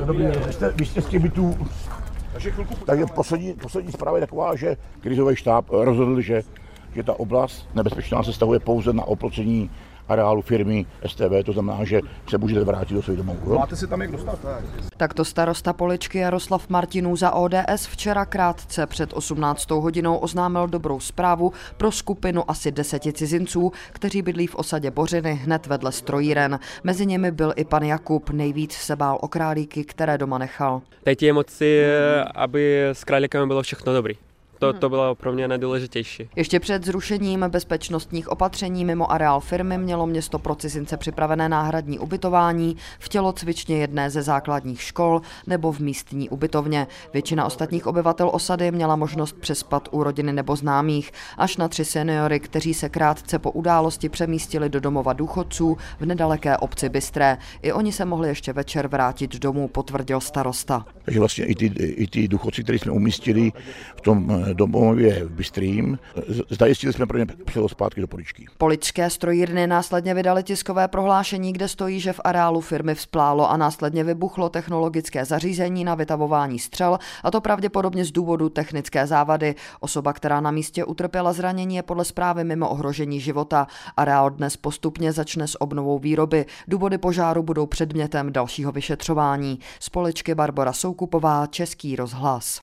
Dobrý, vy jste z těch bytů. Takže poslední zpráva je taková, že krizový štáb rozhodl, že ta oblast nebezpečná se stahuje pouze na oplocení areálu firmy STV, to znamená, že se můžete vrátit do svých domovů. Máte si tam jak dostat? Takto starosta Poličky Jaroslav Martinů za ODS včera krátce před 18. hodinou oznámil dobrou zprávu pro skupinu asi 10 cizinců, kteří bydlí v osadě Bořiny hned vedle strojíren. Mezi nimi byl i pan Jakub, nejvíc se bál o králíky, které doma nechal. Teď je emoci, aby s králíkami bylo všechno dobrý. To bylo pro mě nejdůležitější. Ještě před zrušením bezpečnostních opatření mimo areál firmy mělo město pro cizince připravené náhradní ubytování v tělocvičně jedné ze základních škol nebo v místní ubytovně. Většina ostatních obyvatel osady měla možnost přespat u rodiny nebo známých, až na 3 seniory, kteří se krátce po události přemístili do domova důchodců v nedaleké obci Bystré. I oni se mohli ještě večer vrátit domů, potvrdil starosta. Takže vlastně i ty důchodci, který jsme umístili v tom domově v Bystrým, zajistili jsme pro ně převoz zpátky do Poličky. Poličské strojírny následně vydali tiskové prohlášení, kde stojí, že v areálu firmy vzplálo a následně vybuchlo technologické zařízení na vytavování střel, a to pravděpodobně z důvodu technické závady. Osoba, která na místě utrpěla zranění, je podle zprávy mimo ohrožení života. Areál dnes postupně začne s obnovou výroby. Důvody požáru budou předmětem dalšího vyšetřování. Z Poličky Barbora Soukupová, Český rozhlas.